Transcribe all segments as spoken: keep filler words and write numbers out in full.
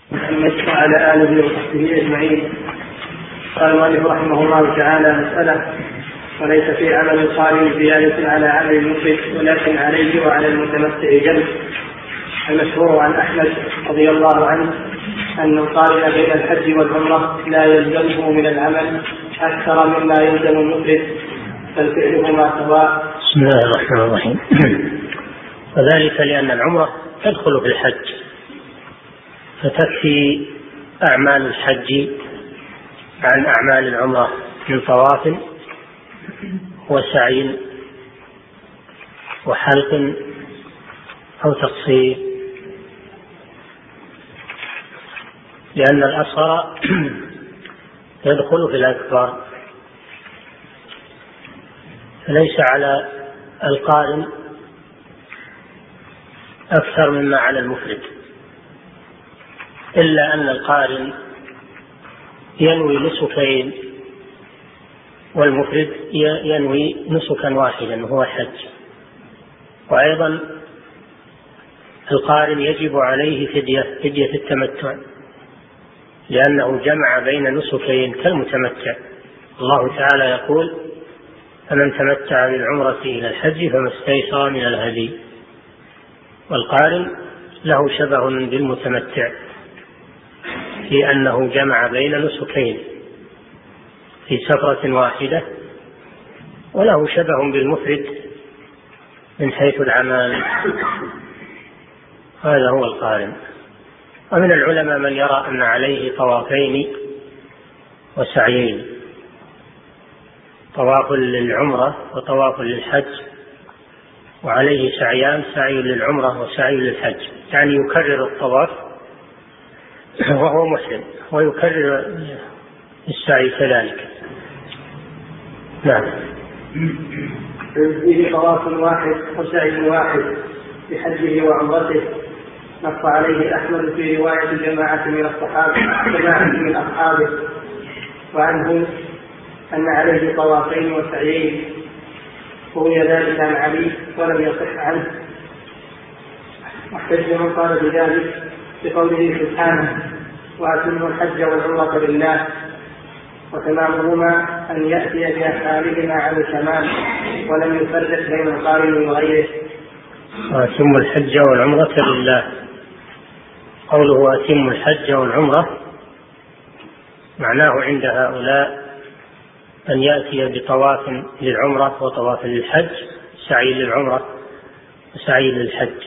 محمد وعلى آله وصحبه أجمعين. قال المؤلف رحمه الله تعالى: مسألة: وليس في عمل القارن زيادة على عمل المفرد، ولكن عليه وعلى المتمتع جلب. المشهور عن أحمد رضي الله عنه أن القارن بين الحج والعمرة لا يلزمه من العمل أكثر مما يلزم المفرد، فالفعلهما سواء. بسم الله الرحمن الرحيم. وذلك لأن العمرة تدخل في الحج، فتكفي أعمال الحج عن أعمال العمرة من طواف وسعي وحلق أو تقصير، لأن الأصغر يدخل في الأكبر، فليس على القارن أكثر مما على المفرد، إلا أن القارن ينوي نسكين والمفرد ينوي نسكا واحدا وهو الحج. وأيضا القارن يجب عليه فدية فدية التمتع، لأنه جمع بين نسكين كالمتمتع. الله تعالى يقول: فمن تمتع بالعمرة إلى الحج فما استيسر من الهدي. والقارن له شبه بالمتمتع في أنه جمع بين نسكين في سفرة واحدة، وله شبه بالمفرد من حيث العمل. هذا هو القارن. ومن العلماء من يرى أن عليه طوافين وسعيين، طواف للعمرة وطواف للحج، وعليه سعيان: سعي للعمرة وسعي للحج، يعني يكرر الطواف وهو محرم ويكرر السعي كذلك. نعم. فيه طواف واحد وسعي واحد بحجه وعمرته. نص عليه أحمد في رواية جماعة من الصحابة جماعة من أصحابه، وعنه أن عليه طوافين وسعيين، وهي ذلك عن علي ولم يصح عنه. واحتج من قال بذلك بقوله سبحانه: وأتموا الحج والعمرة لله، وتمامهما أن يأتي بأفعالهما على التمام، ولم يفرق بين القارن وغيره. وأتموا الحج والعمرة لله، قوله أتموا الحج والعمرة معناه عند هؤلاء أن يأتي بطواف للعمرة وطواف للحج، سعي للعمرة وسعي للحج.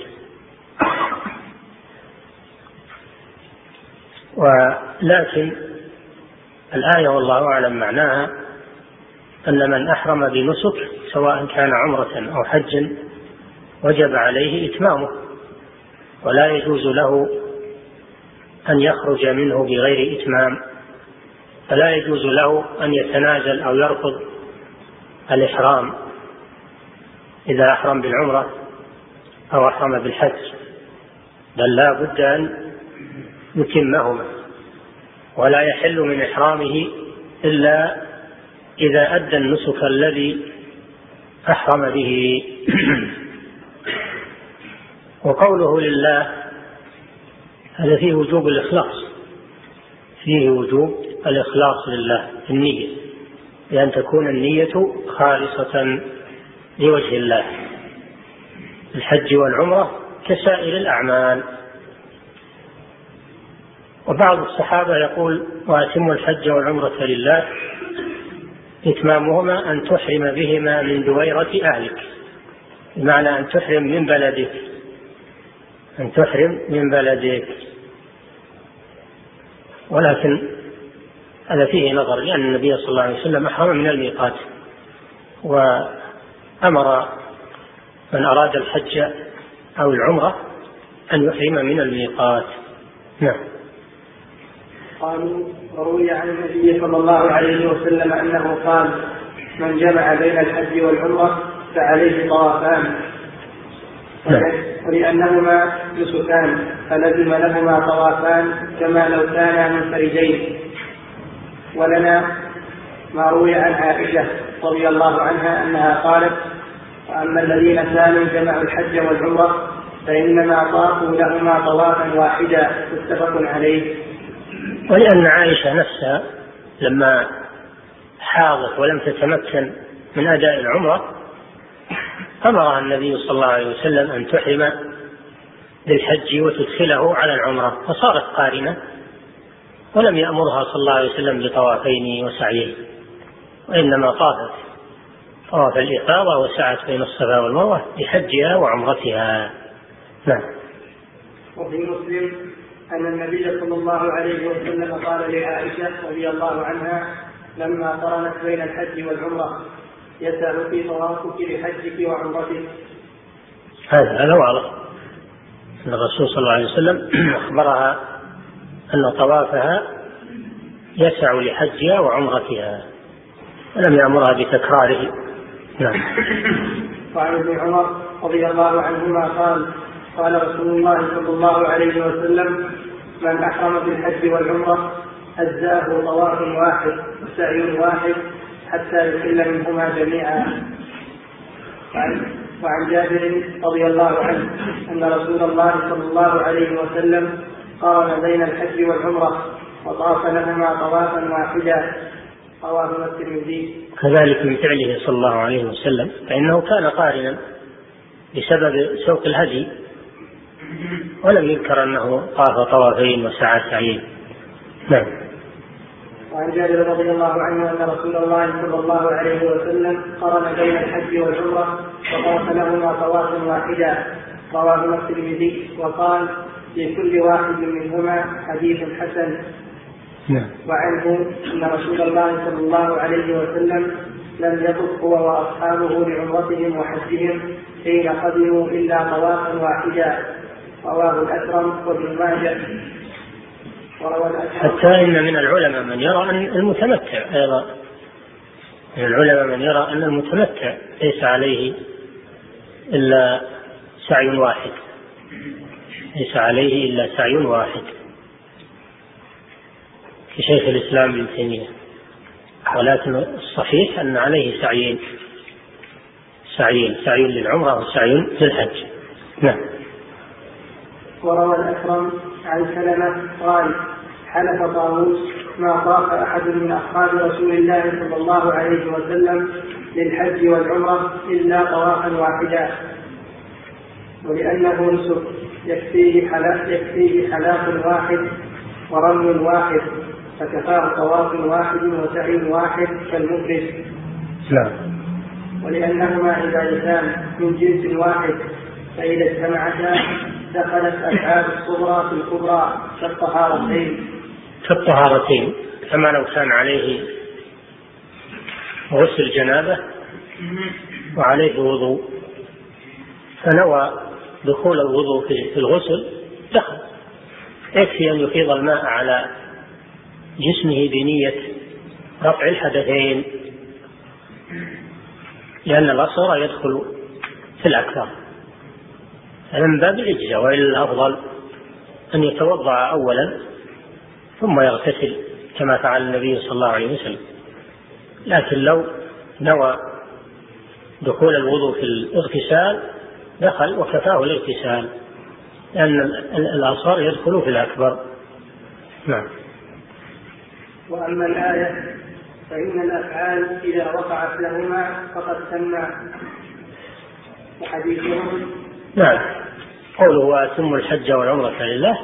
ولكن الآية والله أعلم معناها أن من أحرم بنسك سواء كان عمرة أو حجا وجب عليه إتمامه، ولا يجوز له أن يخرج منه بغير إتمام، فلا يجوز له أن يتنازل أو يرفض الإحرام إذا أحرم بالعمرة أو أحرم بالحج، بل لا بد أن يتمهما، ولا يحل من إحرامه إلا إذا أدى النسك الذي أحرم به. وقوله لله هذا فيه وجوب الإخلاص، فيه وجوب الإخلاص لله في النية، بأن تكون النية خالصة لوجه الله. الحج والعمرة كسائر الأعمال. وبعض الصحابة يقول: وأتموا الحج والعمرة لله، إتمامهما أن تحرم بهما من دويرة أهلك، بمعنى أن تحرم من بلدك، أن تحرم من بلدك. ولكن هذا فيه نظر، لأن النبي صلى الله عليه وسلم أحرم من الميقات، وأمر من أراد الحج أو العمرة أن يحرم من الميقات. نعم. قالوا: وروي عن النبي صلى الله عليه وسلم أنه قال: من جمع بين الحج والعمرة فعليه طوافان، ولأنهما نسكان فلزم لهما طوافان كما لو كانا منفردين. ولنا ما روي عن عائشة رضي الله عنها أنها قالت: وأما الذين كانوا جمعوا الحج والعمرة فإنما طافوا لهما طوافا واحدا متفق عليه. ولأن عائشة نفسها لما حاضت ولم تتمكن من أداء العمرة أمرها النبي صلى الله عليه وسلم أن تحرم بالحج وتدخله على العمرة، فصارت قارنة، ولم يأمرها صلى الله عليه وسلم بطوافين وسعيين، وإنما طافت طواف الإفاضة وسعت بين الصفا والمروة لحجها وعمرتها. نعم. وفي مسلم أن النبي صلى الله عليه وسلم قال لعائشة رضي الله عنها لما قرنت بين الحج والعمرة: يسع في طوافك لحجك وعمرتك. هذا هذا واضح أن الرسول صلى الله عليه وسلم أخبرها أن طوافها يسع لحجها وعمرتها، ولم يأمرها بتكراره. نعم. وعن ابن عمر رضي الله عنهما قال: قال رسول الله صلى الله عليه وسلم: من أحرم بالحج والعمرة أجزاه طواف واحد وسعي واحد حتى يحل منهما جميعا. وعن جابر رضي الله عنه أن رسول الله صلى الله عليه وسلم قارن بين الحج والعمرة وطاف لهما طوافا واحدا، رواه الترمذي. كذلك من فعله صلى الله عليه وسلم، فإنه كان قارنا بسبب سوق الهدي، ولم يذكر أنه طاف طوافين وسعى سعيين. نعم. وعن جابر رضي الله عنه أن رسول الله صلى الله عليه وسلم قرن بين الحج والعمرة وطاف لهما طوافا واحدا، رواه الترمذي، وقال: لكل واحد منهما حديث حسن. نعم. وعنه أن رسول الله صلى الله عليه وسلم لم يطف هو وأصحابه لعمرتهم وحجهم حين قدموا إلا طوافا واحدا، رواه الأكرم وابن ماجه. حتى إن من العلماء من يرى أن المتمتع أيضا من العلماء من يرى أن المتمتع ليس عليه إلا سعي واحد ليس عليه إلا سعي واحد كشيخ الإسلام ابن تيمية، ولكن الصحيح أن عليه سعيين سعيين سعي للعمرة وسعي للحج. نعم. وروى الأكرم عن سلمة قال: حلف طاووس: ما طاف أحد من أصحاب رسول الله صلى الله عليه وسلم للحج والعمرة إلا طوافا واحدا، ولأنه نسك يكفيه حلاق يكفيه حلاق واحد ورمل واحد، فكفاه طواف واحد وسعي واحد كالمفرد. لا. ولأنهما عبادتان من جنس واحد، فإذا اجتمعتا دخلت أفعال الصغرى في الكبرى كالطهارتين كالطهارتين كما لو كان عليه غسل جنابة وعليه وضوء، فنوى دخول الوضوء في الغسل دخل، يكفي أن يفيض الماء على جسمه بنية رفع الحدثين، لأن الأصغر يدخل في الأكبر، من باب الإجزاء. وإلا الأفضل أن يتوضأ أولا ثم يغتسل كما فعل النبي صلى الله عليه وسلم، لكن لو نوى دخول الوضوء في الاغتسال دخل وكفاه الاغتسال، لأن الأصغر يدخل في الأكبر. نعم. وأما الآية فإن الأفعال إذا وقعت لهما فقد سمع وحديثهم. نعم. قوله وأتم الحج والعمرة لله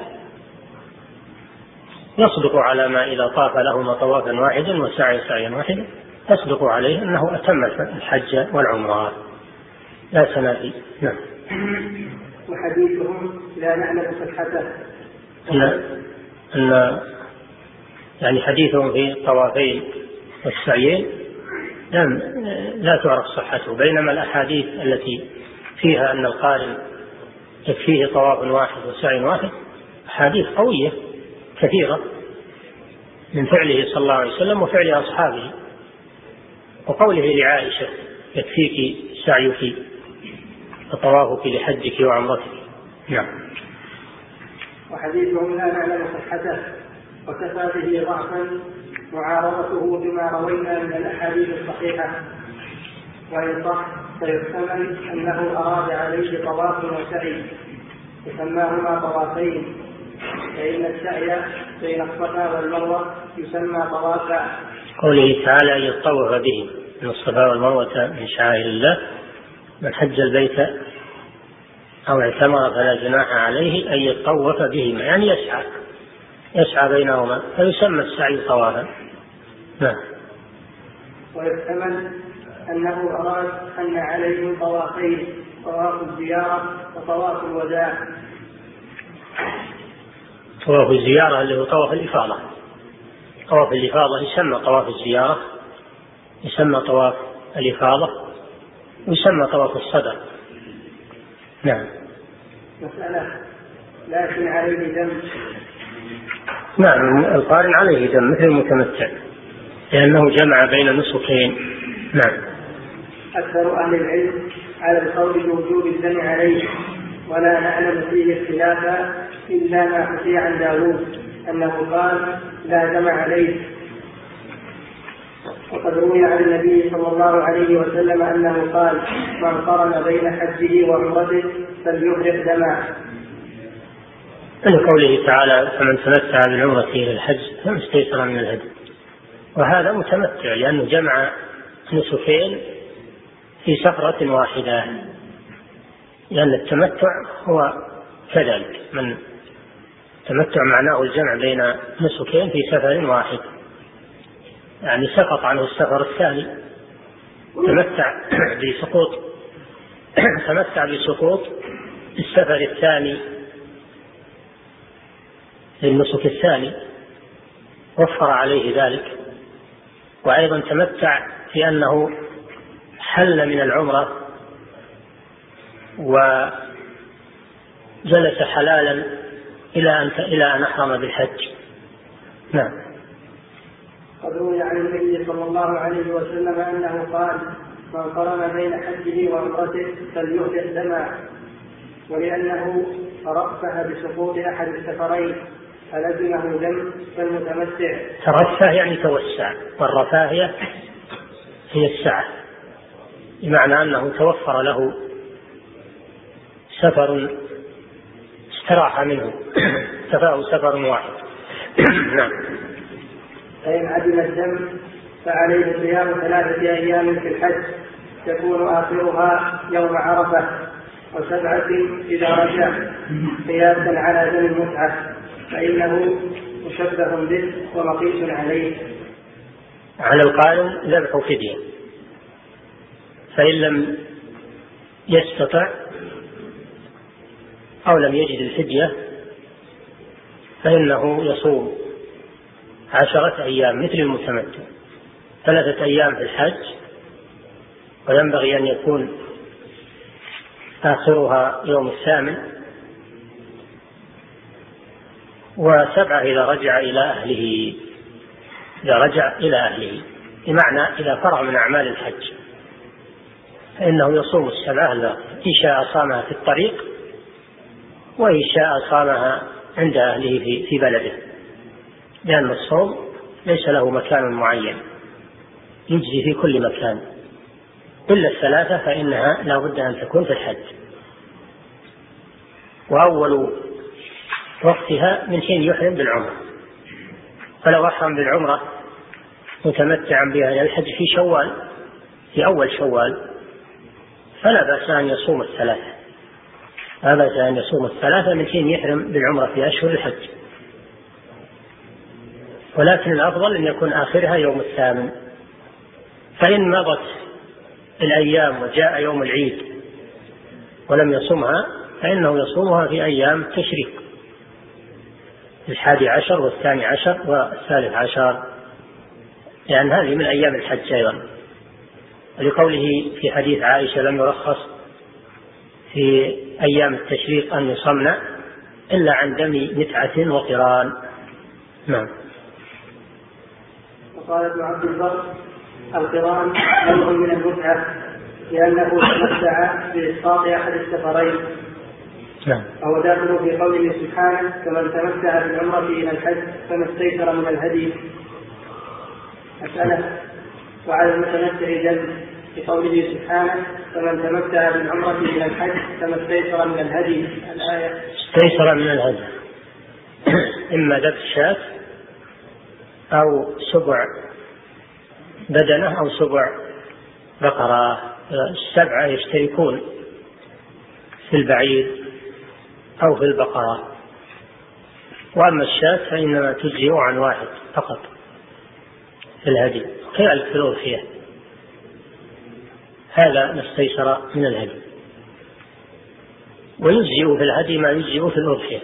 يصدق على ما إذا طاف لهما طوافا واحدا وسعي سعيا واحدا، يصدق عليه أنه أتم الحج والعمرة لا تنافي. نعم. وحديثهم لا نعلم صحته. أن أن يعني حديثهم في الطوافين والسعيين لا تعرف صحته، بينما الأحاديث التي فيها أن القارن يكفيه طواف واحد وسعي واحد أحاديث قوية كثيرة من فعله صلى الله عليه وسلم وفعل أصحابه، وقوله لعائشة يكفيك سعيك وطوافك لحجك وعمرتك. نعم. وحديثهم لا نعلم صحته، وكفى به ضعفا معارضته بما روينا من الأحاديث الصحيحة، وإن صح فيحتمل أنه أراد عليه طواف وسعي يسماهما طوافين، فإن السعي بين الصفا والمروة يسمى طوافا. قوله تعالى أن يطوف به من الصفا والمروة من شعائر الله، من حج البيت أو اعتمر فلا جناح عليه أن يطوف بهما، يعني يسعى يسعى بينهما، فيسمى السعي طوافا. نعم. ويحتمل أنه أراد أن عليه طوافين، طواف الزيارة وطواف الوداع. طواف الزيارة اللي هو طواف الإفاضة، طواف الإفاضة يسمى طواف الزيارة، يسمى طواف الإفاضة، ويسمى طواف الصدر. نعم. مسألة لكن عليه دم. نعم، القارن عليه دم مثل المتمتع لأنه جمع بين نسكين. نعم. أكثر أهل العلم على القول بوجوب الدم عليه، ولا نعلم فيه اختلافا إلا ما حكي عن داود أنه قال لا دم عليه. وقد روي عن النبي صلى الله عليه وسلم أنه قال من قرن بين حجه وعمرته فليحرق دمه. لقوله تعالى فمن تمتع بالعمرة إلى الحج فما استيسر من الهدي، وهذا متمتع لأنه جمع نسكين في سفرة واحدة، لأن التمتع هو كذلك، من التمتع معناه الجمع بين نسكين في سفر واحد، يعني سقط عنه السفر الثاني، تمتع بسقوط تمتع بسقوط السفر الثاني للنسك الثاني، وفر عليه ذلك. وأيضا تمتع في أنه حل من العمرة وجلس حلالا إلى أن إلى أن أحرم بالحج. نعم. قد روي عن النبي صلى الله عليه وسلم أنه قال من قرن بين حجه وعمرته فليحرق دمه، ولأنه ترفه بسقوط أحد السفرين فلزمه دم كالمتمتع. ترفه يعني توسع، والرفاهية هي السعة، بمعنى أنه توفر له سفر استراح منه كفاه سفر واحد. نعم. فإن عدم الدم فعليه صيام ثلاثة أيام في الحج تكون آخرها يوم عرفة، وسبعة إذا رجع، قياسا على دم المتعة، فإنه مشبه به ومقيس عليه. على القارن ذبح فدية، فإن لم يستطع أو لم يجد الفدية فإنه يصوم عشرة أيام مثل المتمتع، ثلاثة أيام في الحج، وينبغي أن يكون آخرها يوم الثامن، وسبعة إذا رجع إلى أهله إذا رجع إلى أهله بمعنى إذا فرغ من أعمال الحج فإنه يصوم السبعة الباقية، إن شاء صامها في الطريق وإن شاء صامها عند أهله في في بلده، لأن الصوم ليس له مكان معين، يجزي في كل مكان، إلا الثلاثة فإنها لا بد أن تكون في الحج، وأول وقتها من حين يحرم بالعمرة. فلو أحرم بالعمرة متمتعا بها إلى الحج في شوال في أول شوال فلا بأس أن يصوم الثلاثة لا بأس أن يصوم الثلاثة من حين يحرم بالعمرة في أشهر الحج، ولكن الأفضل أن يكون آخرها يوم الثامن. فإن مضت الأيام وجاء يوم العيد ولم يصومها فإنه يصومها في أيام التشريق، الحادي عشر والثاني عشر والثالث عشر، لأن هذه من أيام الحج أيضا، لقوله في حديث عائشة لم يرخص في أيام التشريق أن يصمن إلا عن دم متعة وقران. نعم. وقال ابن عبد البر القران نوع من المتعة لأنه تمتع بإسقاط أحد السفرين. نعم. وهو داخل في قوله سبحانه كمن تمتع بالعمرة إلى الحج فما استيسر من الهدي. مسألة وعلى المتمتع دم في قوله سبحانه فمن تمتع بالعمرة إلى الحج فما استيسر من الهدي الآية. استيسر من الهدي إما ذبح شاة أو سبع بدنة أو سبع بقرة. السبعة يشتركون في البعير أو في البقرة، وأما الشاة فإنما تجزئ عن واحد فقط في الهدي، كذلك في الأضحية. هذا ما استيسر من الهدي، ويجزئ في الهدي ما يجزئ في الأضحية،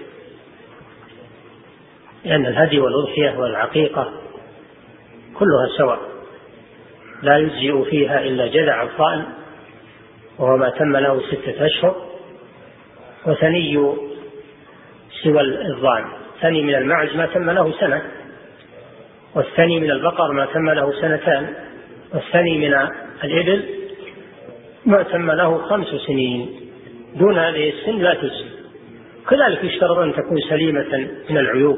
لأن الهدي والأضحية والعقيقة كلها سواء، لا يجزئ فيها إلا جذع الضأن وهو ما تم له ستة أشهر، وثني سوى الضأن، ثني من المعز ما تم له سنة، والثني من البقر ما تم له سنتان، والثني من الإبل ما تم له خمس سنين، دون هذه السن لا تجزي. كذلك يشترط أن تكون سليمة من العيوب،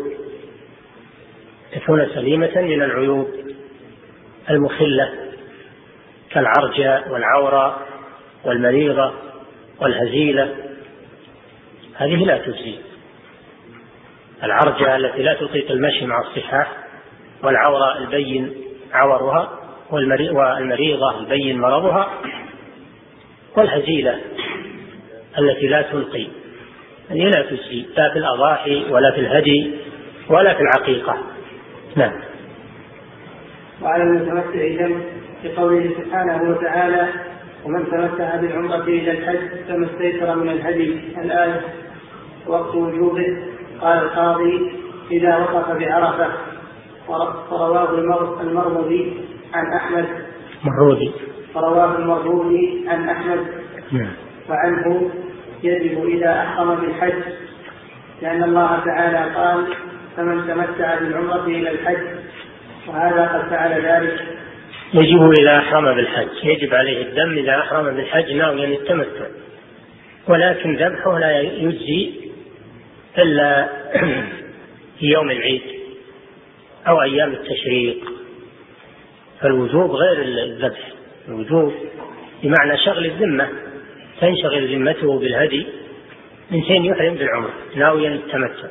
تكون سليمة من العيوب المخلة كالعرجة والعورة والمريضة والهزيلة، هذه لا تجزي. العرجة التي لا تطيق المشي مع الصحاح، والعورة البين عورها، والمريضة البين مرضها، والهزيلة التي لا تلقي، هذه لا تجزي لا في الأضاحي ولا في الهدي ولا في العقيقة. نعم. وعلى المتمتع دم في قوله سبحانه وتعالى ومن تمتع بالعمرة إلى الحج فما استيسر من الهدي الآية. وقت وجوبه قال القاضي إذا وقف بعرفة، فرواه المروزي عن أحمد مروزي فرواه المروزي عن أحمد وعنه يجب إذا أحرم بالحج، لأن الله تعالى قال فمن تمتع بالعمرة إلى الحج، وهذا قد فعل ذلك. يجب إذا أحرم بالحج، يجب عليه الدم إذا أحرم بالحج ناويا التمتع، ولكن ذبحه لا يجزي إلا في يوم العيد أو أيام التشريق، فالوجوب غير الذبح. الوجوب بمعنى شغل الذمة، تنشغل ذمته بالهدي من حين يحرم بالعمرة ناويا التمتع.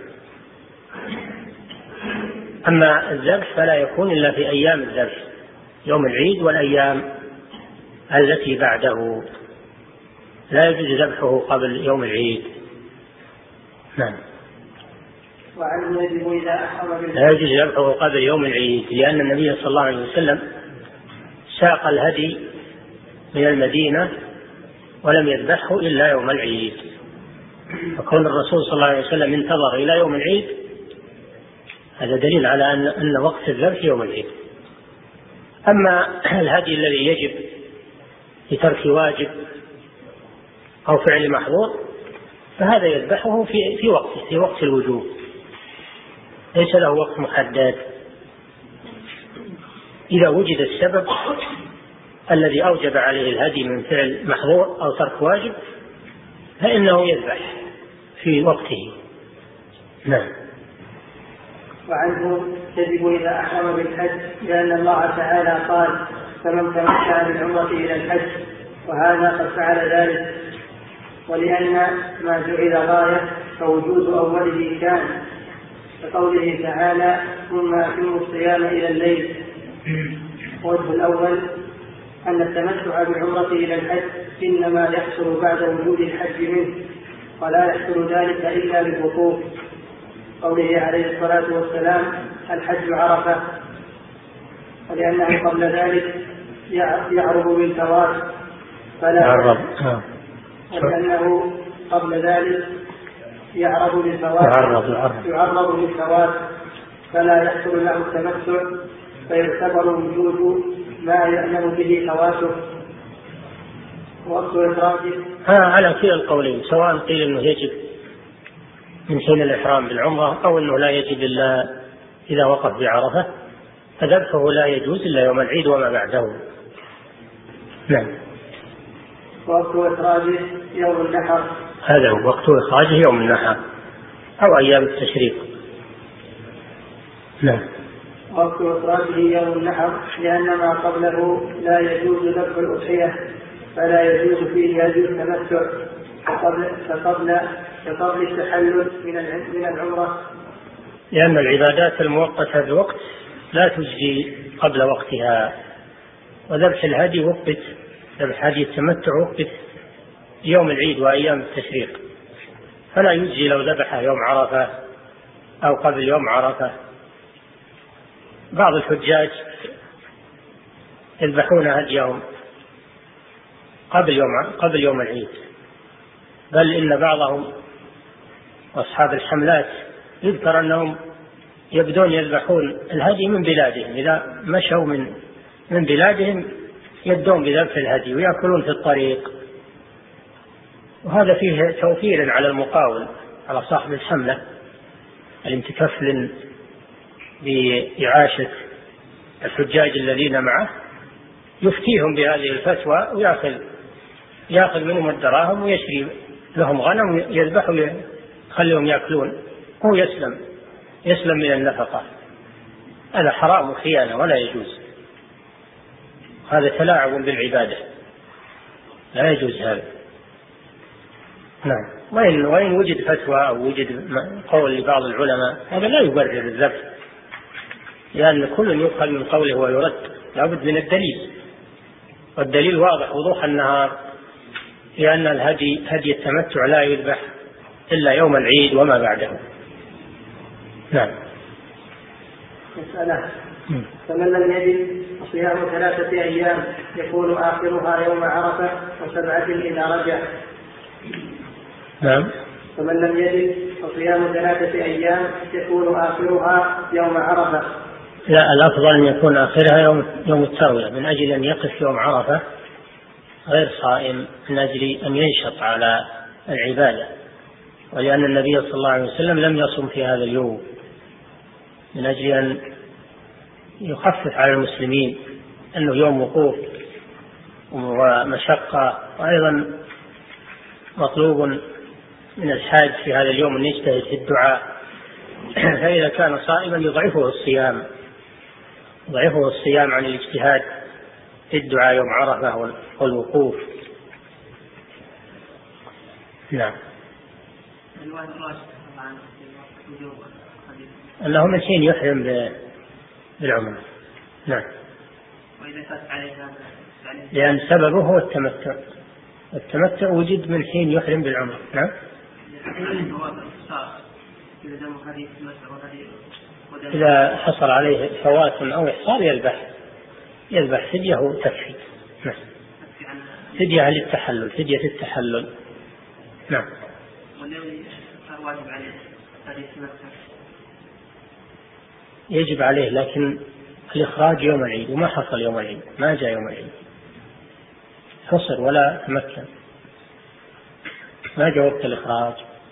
أما الذبح فلا يكون إلا في أيام الذبح، يوم العيد والأيام التي بعده، لا يجوز ذبحه قبل يوم العيد. نعم. وعنه يجب إذا أحرم بالحج، لا يجوز ذبحه قبل يوم العيد، لأن النبي صلى الله عليه وسلم ساق الهدي من المدينة ولم يذبحه إلا يوم العيد، فكون الرسول صلى الله عليه وسلم انتظر إلى يوم العيد هذا دليل على أن, أن وقت الذبح يوم العيد. أما الهدي الذي يجب لترك واجب أو فعل محظور فهذا يذبحه في, في وقته، في وقت الوجوب، ليس له وقت محدد. إذا وجد السبب الذي أوجب عليه الهدي من فعل محظور أو ترك واجب فإنه يذبح في وقته. نعم. وعنه يجب إذا أحرم بالحج، لأن الله تعالى قال فمن تمتع بالعمرة إلى الحج، وهذا قد فعل ذلك، ولأن ما جعل غاية فوجود أوله كان، كقوله تعالى ثم أتموا الصيام إلى الليل. الوجه الأول أن التمتع بالعمرة إلى الحج إنما يحصل بعد وجود الحج منه، ولا يحصل ذلك إلا بالوقوف، قوله عليه الصلاة والسلام الحج عرفة، ولأنه قبل ذلك يعرض بالثواب فلا يعرض ولأنه قبل ذلك يعرض بالثواب يعرض بالثواب فلا يحصل له التمتع، فيعتبر وجود ما يأمن به فواته. وقت إخراجه على كلا القولين، سواء قيل أنه يجب من حين الإحرام بالعمرة أو أنه لا يجب إلا إذا وقف بعرفة، فذبحه لا يجوز إلا يوم العيد وما بعده. نعم. وقت إخراجه يوم النحر، هذا هو وقت إخراجه يوم النحر أو أيام التشريق. نعم. وقت إخراجه يوم النحر، لأن ما قبله لا يجوز ذبح الأضحية فلا يجوز فيه هدي التمتع كقبل كقبل التحلل من العمرة، لأن العبادات المؤقتة بوقت لا تجزي قبل وقتها، وذبح الهدي وقت، ذبح هدي التمتع وقت يوم العيد وأيام التشريق، فلا يجزي لو ذبح يوم عرفة أو قبل يوم عرفة. بعض الحجاج يذبحون هديهم قبل يوم قبل يوم العيد، بل إن بعضهم أصحاب الحملات يذكر أنهم يبدون يذبحون الهدي من بلادهم، إذا مشوا من من بلادهم يبدون بذبح الهدي ويأكلون في الطريق، وهذا فيه توفير على المقاول، على صاحب الحملة المتكفل بإعاشة الحجاج الذين معه، يفتيهم بهذه الفتوى ويأخذ يأخذ منهم الدراهم ويشري لهم غنم يذبحوا يخليهم يأكلون، هو يسلم يسلم من النفقة. هذا حرام وخيانة ولا يجوز، هذا تلاعب بالعبادة، لا يجوز هذا. نعم. وإن, وإن وجد فتوى أو وجد قول لبعض العلماء هذا لا يبرر الذبح، لأن كل يؤخذ من قوله ويرد، لابد من الدليل، والدليل واضح وضوح النهار، لأن الهدي هدي التمتع لا يذبح إلا يوم العيد وما بعده. نعم. مسألة: فمن لم يجد صيام ثلاثة أيام يكون آخرها يوم عرفة وسبعة إذا رجع. نعم. فمن لم يجد صيام ثلاثة أيام يكون آخرها يوم عرفة. لا، الأفضل أن يكون آخرها يوم يوم التروية، من أجل أن يقف يوم عرفة غير صائم، من أجل أن ينشط على العبادة، ولأن النبي صلى الله عليه وسلم لم يصم في هذا اليوم، من أجل أن يخفف على المسلمين أنه يوم وقوف ومشقة. وأيضا مطلوب من الحاج في هذا اليوم أن يجتهد في الدعاء، فإذا كان صائما يضعفه الصيام يضعفه الصيام عن الاجتهاد في الدعاء يوم عرفة والوقوف. نعم. أنه من حين يحرم بالعمرة. نعم. لأن سببه هو التمتع، التمتع وجد من حين يحرم بالعمرة. نعم. إذا حصل عليه فوات أو إحصار يذبح يذبح فدية وتكفي. نعم. فدية للتحلل، فدية التحلل. نعم. يجب عليه، لكن الإخراج يوم العيد، وما حصل يوم العيد، ما جاء يوم العيد، حصر ولا تمكن، ما جاء وقت الإخراج،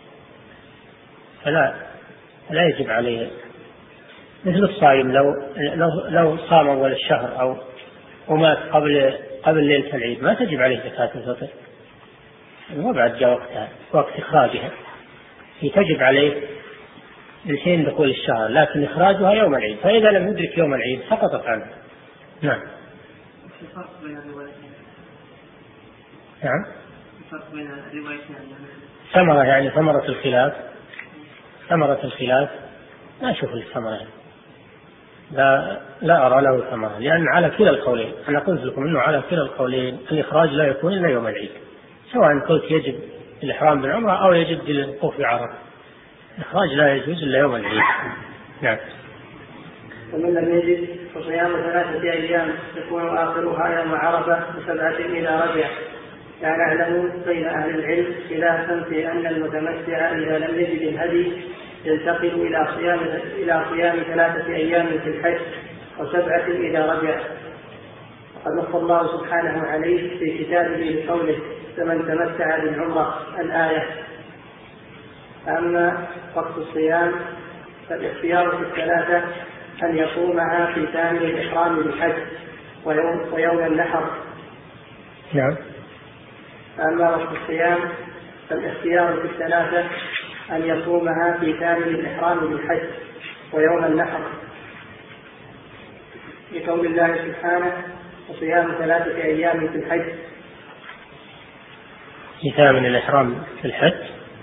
فلا لا يجب عليه. مثل الصائم لو لو لو صام أول الشهر أو ومات قبل قبل ليلة العيد ما تجب عليه زكاة الفطر، ما بعد جاء وقتها وقت إخراجها، هي تجب عليه من حين دخول الشهر، لكن إخراجها يوم العيد، فإذا لم يدرك يوم العيد سقطت عنه. نعم. الفرق بين الروايتين. نعم. الفرق بين الروايتين. ثمرة يعني ثمرة الخلاف، ثمرة الخلاف لا أشوف الثمرة، لا لا أرى له ثمرة، لأن على كلا القولين، أنا قلت لكم إنه على كلا القولين الإخراج لا يكون إلا يوم العيد، سواء قلت يجب الإحرام بالعمرة أو يجب الوقوف بعرفة، الإخراج لا يجوز إلا يوم العيد. نعم. ومن لم يجد فصيام ثلاثة أيام يكون آخرها يوم عرفة وسبعة إذا رجع. لا نعلم بين أهل العلم خلافا في أن المتمتع إذا لم يجد الهدي ينتقل إلى صيام إلى صيام ثلاثة أيام في الحج وسبعة إذا رجع. وقد نص الله سبحانه عليه في كتابه بقوله: فمن تمتع بالعمرة الآية. أما وقت الصيام فالاختيار في الثلاثة أن يصومها في كامل الإحرام بالحج ويوم, ويوم النحر. نعم. أما وقت الصيام فالاختيار في الثلاثة أن يصومها في كامل الإحرام بالحج ويوم النحر. في قول الله سبحانه وصيام ثلاثة أيام في الحج. انتهى من الإحرام في الحج.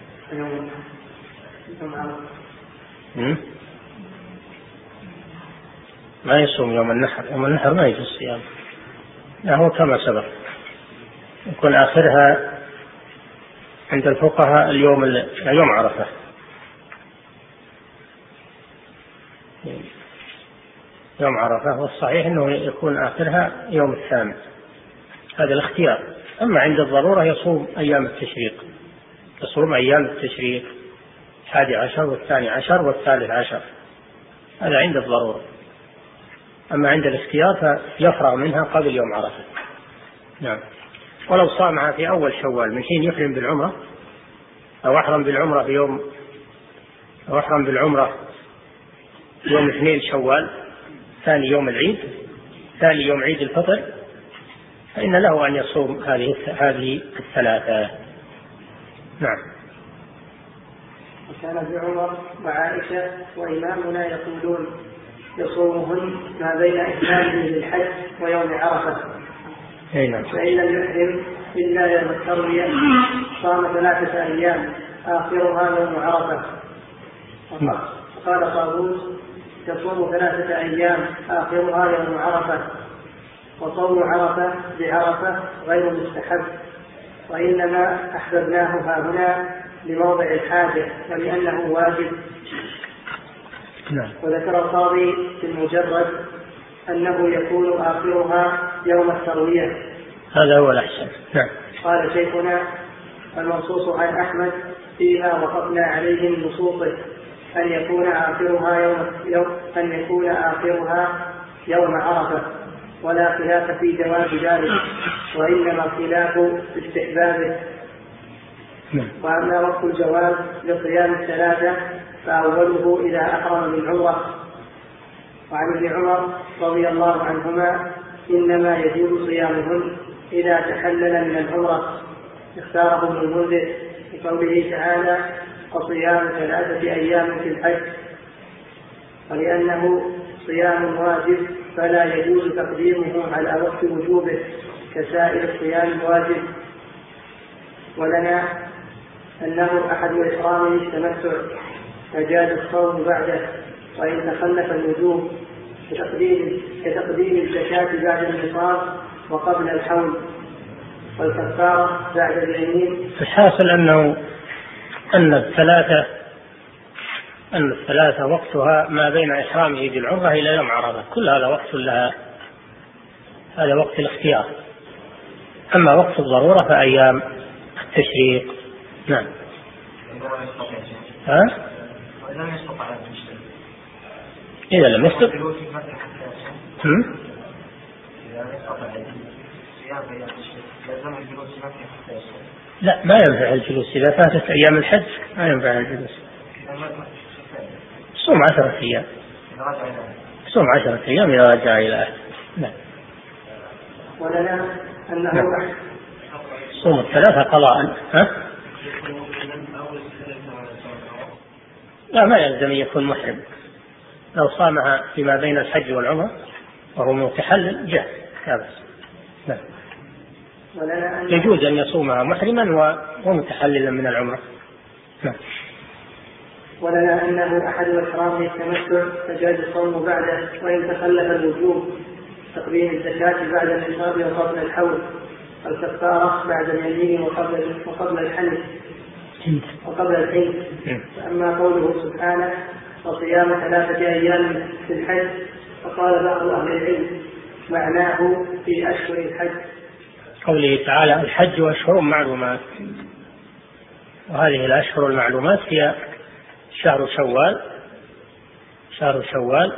ما يصوم يوم النحر، يوم النحر ما يجوز الصيام، لا هو كما سبق يكون آخرها عند الفقهاء اليوم يوم عرفة، يوم عرفة، والصحيح أنه يكون آخرها يوم الثامن، هذا الاختيار. أما عند الضرورة يصوم أيام التشريق، يصوم أيام التشريق الحادي عشر والثاني عشر والثالث عشر، هذا عند الضرورة. أما عند الاختيار فيفرغ منها قبل يوم عرفة. نعم. ولو صامها في أول شوال من حين يحرم بالعمرة، أو أحرم بالعمرة في يوم أو أحرم بالعمرة يوم اثنين شوال ثاني يوم العيد، ثاني يوم عيد الفطر، فإن له أن يصوم هذه هذه الثلاثة. نعم. وكان ابن عمر وعائشة وإمامنا يقولون يصومهن ما بين إحرامه للحج ويوم عرفة، فإن لم يحرم إلا يوم التروية صام ثلاثة أيام آخرها يوم عرفة. قال طاووس يصوم ثلاثة أيام آخرها يوم عرفة، وصوم عرفة بعرفة غير مستحب، وإنما أحببناه هاهنا لموضع الحاجة ولأنه واجب. وذكر القاضي في المجرد أنه يكون آخرها يوم التروية، هذا هو الأحسن. نعم. قال شيخنا المنصوص عن أحمد فيها وقفنا عليه من نصوصه أن يكون آخرها يوم, يوم أن يكون آخرها يوم عرفة، ولا خلاف في جواز ذلك، وإنما الخلاف في استحبابه. وأما وقت الجواز لصيام الثلاثة فأوله إذا أحرم بالعمرة. وعن ابن عمر رضي الله عنهما إنما يجوز صيامهن إذا تحلل من العمرة، اختاره ابن المنذر بقوله تعالى وصيام ثلاثة أيام في الحج، ولأنه صيام واجب فلا يجوز تقديمه على وقت وجوبه كسائر الصيام الواجب. ولنا أنه أحد إحرامه التمتع فجاز الصوم بعده، وإن تخلف الوجوب كتقديم, كتقديم الزكاة بعد النصاب وقبل الحول، والكفارة بعد اليمين. الحاصل أنه أن الثلاثة أن الثلاثة وقتها ما بين إحرامه بالعمرة إلى يوم عرفة، كل هذا وقت لها، هذا وقت الاختيار. أما وقت الضرورة فأيام التشريق. نعم. ها؟ إذا لم يستطع هم؟ لا، ما ينفع الجلوس إذا فاتت أيام الحج، ما ينفع الجلوس. صوم عشرة أيام، صوم عشرة أيام إذا رجع إلى أهله. نعم. ولنا أنه نعم. صوم الثلاثة قضاء. ها؟ لا، ما يلزم يكون محرم، لو صامها فيما بين الحج والعمرة وهو متحلل جاء هذا. نعم. يجوز أن يصومها محرما ومتحللا من العمرة. نعم. ولنا أنه أحد إحرامه التمتع فجاز الصوم بعده، وإن تخلف الوجوب تقديم الزكاة بعد النصاب وقبل الحول، والكفارة بعد اليمين وقبل وقبل الحنث وقبل الحنث. فأما قوله سبحانه وصيام ثلاثة أيام في الحج، فقال بعض أهل العلم معناه في أشهر الحج، قوله تعالى الحج أشهر معلومات، وهذه الأشهر المعلومات هي شهر شوال شهر شوال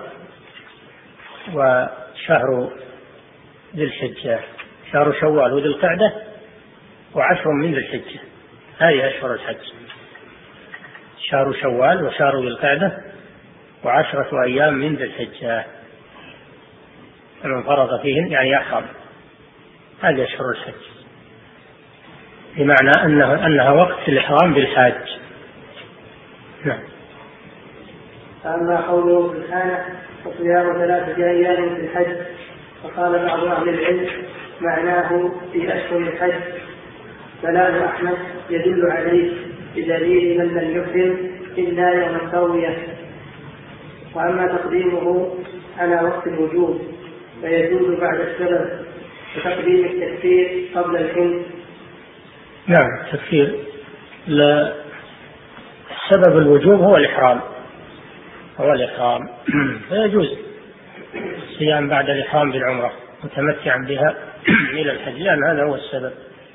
وشهر ذي الحجة، شهر شوال وذي القعدة وعشر من ذي الحجة، هذه أشهر الحج، شهر شوال وشهر ذي القعدة وعشرة أيام من ذي الحجة، فمن فرض فيهن يعني يحرم، هذه أشهر الحج، بمعنى أنه أنها وقت الإحرام بالحاج. نعم. فأما قوله سبحانه وصيام ثلاثة أيام في الحج، فقال بعض أهل العلم معناه في أشهر الحج، كلام أحمد يدل عليه بدليل من لم يحرم إلا يوم التروية. وأما تقديمه على وقت الوجوب فيجوز بعد السبب وتقديم التكفير قبل الحنث. نعم، التكفير سبب الوجوب هو الإحرام هو الإحرام فيجوز الصيام بعد الإحرام بالعمرة متمتعا بها إلى الحج، لأن هذا هو السبب.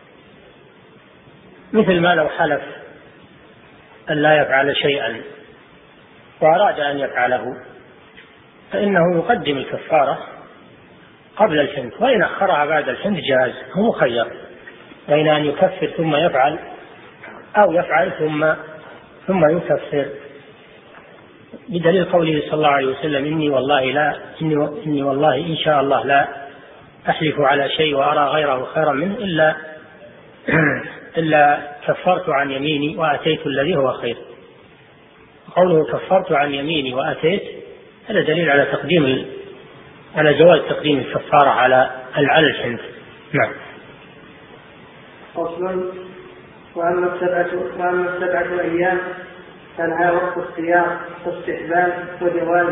مثل ما لو حلف أن لا يفعل شيئا وأراد أن يفعله فإنه يقدم الكفارة قبل الحنث، وإن أخرها بعد الحنث جاز، هو مخير بين أن يكفر ثم يفعل أو يفعل ثم ثم يكفر، بدليل قوله صلى الله عليه وسلم إني والله لا إني, إني والله إن شاء الله لا أحلف على شيء وأرى غيره خيرا منه إلا إلا كفرت عن يميني وأتيت الذي هو خير. قوله كفرت عن يميني وأتيت هذا دليل على تقديم على جواز تقديم الكفارة على على الحنث. نعم. فصل. وأما السبعة وأما السبعة أيام فلها وقت اختيار واستحباب وجواز.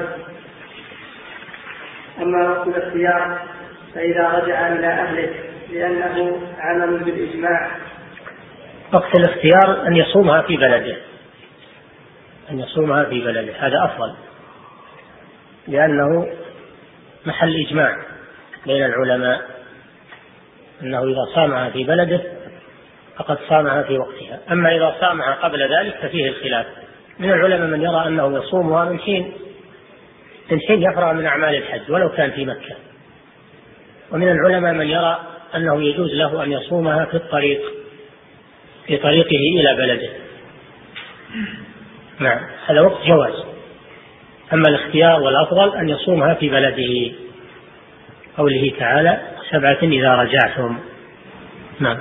أما وقت الاختيار فإذا رجع إلى أهله لأنه عمل بالإجماع. وقت الاختيار أن يصومها في بلده أن يصومها في بلده هذا أفضل، لأنه محل إجماع بين العلماء أنه إذا صامها في بلده فقد صامها في وقتها. أما إذا صامها قبل ذلك ففيه الخلاف، من العلماء من يرى أنه يصومها من حين من حين يفرغ من أعمال الحج ولو كان في مكة، ومن العلماء من يرى أنه يجوز له أن يصومها في الطريق في طريقه إلى بلده. نعم، هذا وقت جواز. أما الاختيار والأفضل أن يصومها في بلده، قوله تعالى سبعة إذا رجعتم. نعم.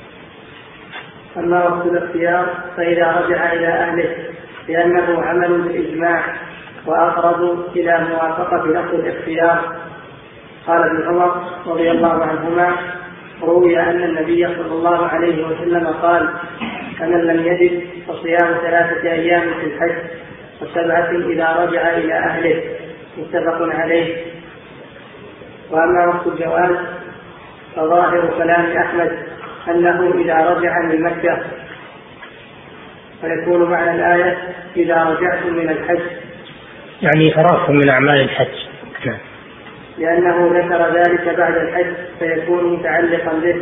أما وقت الاختيار فإذا رجع إلى أهله لأنه عمل بالإجماع وأقرب إلى موافقة لفظ الاختيار. قال ابن عمر رضي الله عنهما روي أن النبي صلى الله عليه وسلم قال فمن لم يجد فصيام ثلاثة أيام في الحج وسبعة إذا رجع إلى أهله، متفق عليه. وأما وقت الجواز فظاهر كلام أحمد أنه إذا رجع من مكة، فيكون معنى الآية إذا رجعتم من الحج يعني فرغتم من أعمال الحج، لأنه ذكر ذلك بعد الحج فيكون متعلقا به.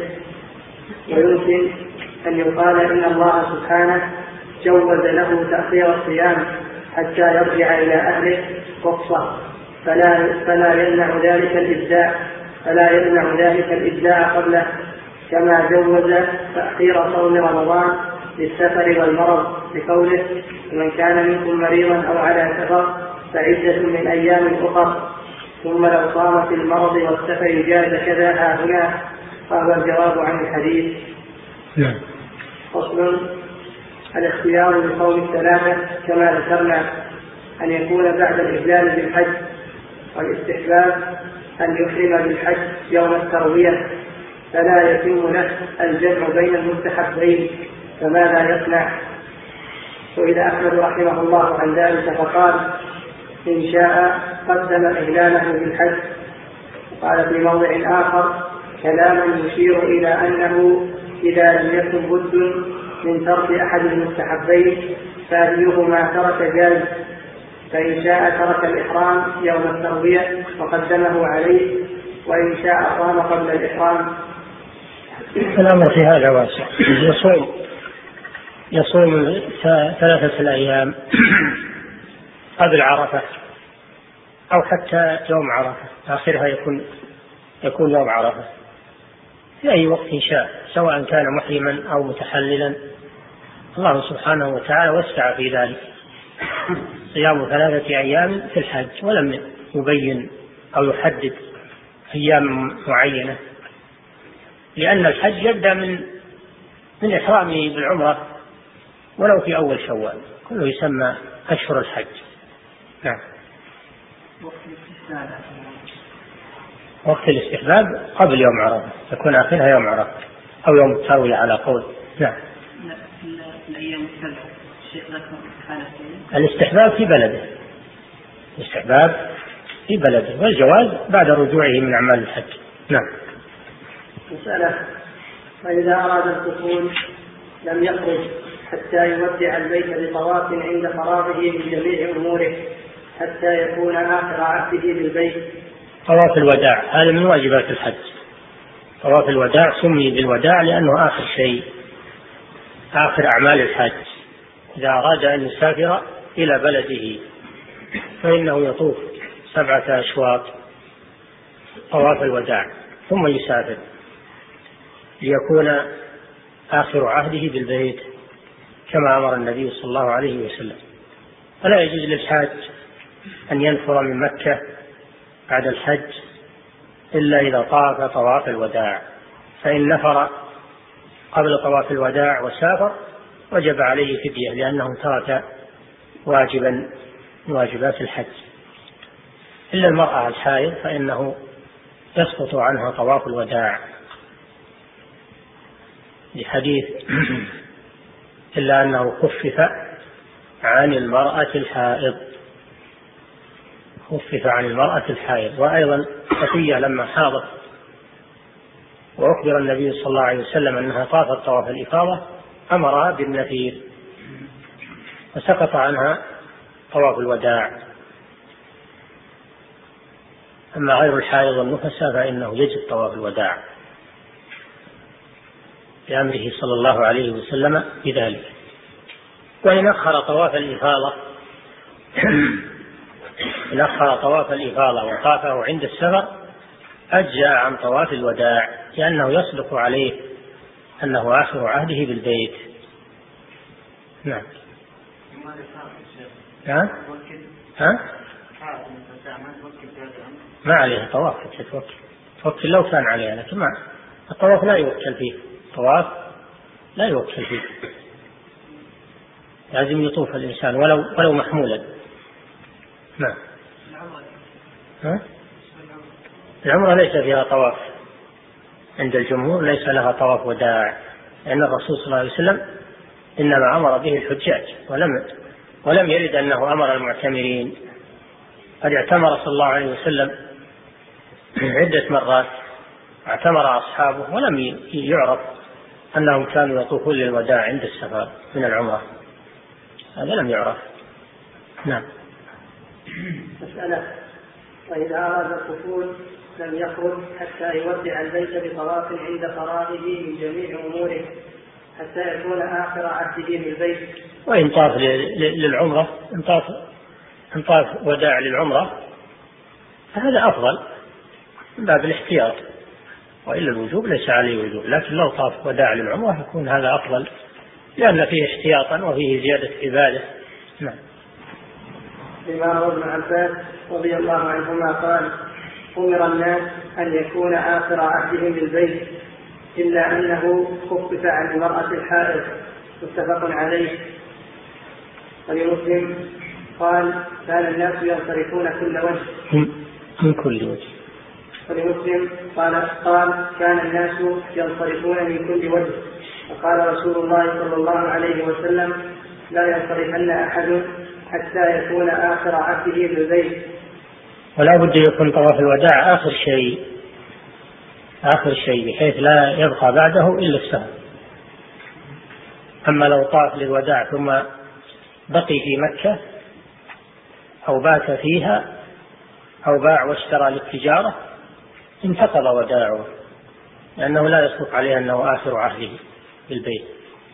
ويمكن أن يقال إن الله سبحانه جوز له تأخير الصيام حتى يرجع إلى أهله رخصة، فلا, فلا يمنع ذلك الإبداع فلا يمنع ذلك الإبداع قبله، كما جوز تأخير صوم رمضان للسفر والمرض بقوله ومن كان منكم مريضا أو على سفر فعدة من أيام أخر، ثم لو صام في المرض والسفر جاز كذا ها هنا، فهو الجواب عن الحديث. نعم. فصل. الاختيار لصوم الثلاثة كما ذكرنا أن يكون بعد الإهلال بالحج، والاستحباب أن يحرم بالحج يوم التروية، فلا يتم له الجمع بين المستحبين، فماذا يصنع؟ سئل أحمد رحمه الله عن ذلك فقال إن شاء قدم إهلاله بالحج. وقال في موضع آخر كلاما يشير إلى أنه إذا لم يكن بد من ترك أحد المستحبين فأيهما ترك جاز، فإن شاء ترك الإحرام يوم التروية وقدمه عليه، وإن شاء صام قبل الإحرام. الأمر في هذا واسع، يصوم يصوم ثلاثة الأيام قبل عرفة أو حتى يوم عرفة، آخرها يكون يكون يوم عرفة في أي وقت شاء، سواء كان محرما أو متحللا. الله سبحانه وتعالى وسع في ذلك، صيام ثلاثة أيام في الحج، ولم يبين أو يحدد أيام معينة، لأن الحج يبدأ من من إحرامه بالعمرة ولو في أول شوال، كله يسمى أشهر الحج. نعم. وقت الاستحباب قبل يوم عرفة، تكون آخرها يوم عرفة أو يوم التروية على قول. نعم. الأيام السبع الشيخ ذكر حالة الاستحباب في بلده، الاستحباب في بلده، والجواز بعد رجوعه من أعمال الحج. نعم. مسألة: فإذا أراد الدخول لم يخرج حتى يودع البيت بطواف عند فراغه من جميع أموره حتى يكون آخر عهده بالبيت. طواف الوداع هذا من واجبات الحج. طواف الوداع سمي بالوداع لأنه آخر شيء، آخر أعمال الحج. إذا أراد أن يسافر إلى بلده فإنه يطوف سبعة أشواط طواف الوداع ثم يسافر ليكون آخر عهده بالبيت كما أمر النبي صلى الله عليه وسلم. فلا يجوز للحاج أن ينفر من مكة بعد الحج إلا إذا طاف طواف الوداع، فإن نفر قبل طواف الوداع وسافر وجب عليه فدية لأنه ترك واجبا من واجبات الحج. إلا المرأة الحائض فإنه يسقط عنها طواف الوداع لحديث إلا أنه خفف عن المرأة الحائض، خفف عن المرأة الحائض. وأيضا صفية لما حاضت وأخبر النبي صلى الله عليه وسلم أنها طافت طواف الإفاضة أمرها بالنفير وسقط عنها طواف الوداع. أما غير الحائض والنفساء فإنه يجب طواف الوداع بأمره صلى الله عليه وسلم بذلك. وإن أخر طواف الإفاضة إن أخر طواف الإفاضة وطافه عند السفر أجزأ عن طواف الوداع لأنه يصدق عليه أنه آخر عهده بالبيت. نعم. ها؟ ها؟ ما عليه طواف تتوكل توكل لو كان عليها، لكن ما الطواف لا يوكل فيه، الطواف لا يوكل فيه، لازم يطوف الإنسان ولو ولو محمولا. نعم. ها؟ العمرة ليس فيها طواف عند الجمهور، ليس لها طواف وداع، لأن الرسول صلى الله عليه وسلم إنما أمر به الحجاج ولم ولم يرد أنه أمر المعتمرين. قد اعتمر صلى الله عليه وسلم عدة مرات، اعتمر أصحابه ولم يعرف أنهم كانوا يطوفون للوداع عند السفر من العمرة، هذا لم يعرف. نعم. مسألة: وإذا أراد الدخول لم يخرج حتى يودع البيت بطواف عند فراغه من جميع أموره حتى يكون آخر عهده بالبيت. وإن طاف للعمرة إن طاف إن طاف وداع للعمرة فهذا أفضل من باب الاحتياط، وإلا الوجوب ليس عليه وجوب، لكن لو طاف وداع للعمرة يكون هذا أفضل لأن فيه احتياطا وفيه زيادة عبادة. نعم. لما روى ابن عباس رضي الله عنهما قال: أمر الناس أن يكون آخر عهدهم بالبيت إلا أنه خفف عن المرأة الحائض. متفق عليه. ولمسلم قال: كان الناس ينصرفون كل وجه من كل وجه. ولمسلم قال قال كان الناس ينصرفون من كل وجه. وقال رسول الله صلى الله عليه وسلم: لا ينصرفن أحد حتى يكون آخر عهده بالبيت. ولا بد يكون طواف الوداع آخر شيء، آخر شيء بحيث لا يبقى بعده إلا السفر. أما لو طاف للوداع ثم بقي في مكة أو بات فيها أو باع واشترى للتجارة انتقض وداعه، لأنه لا يصدق عليه أنه آخر عهده بالبيت.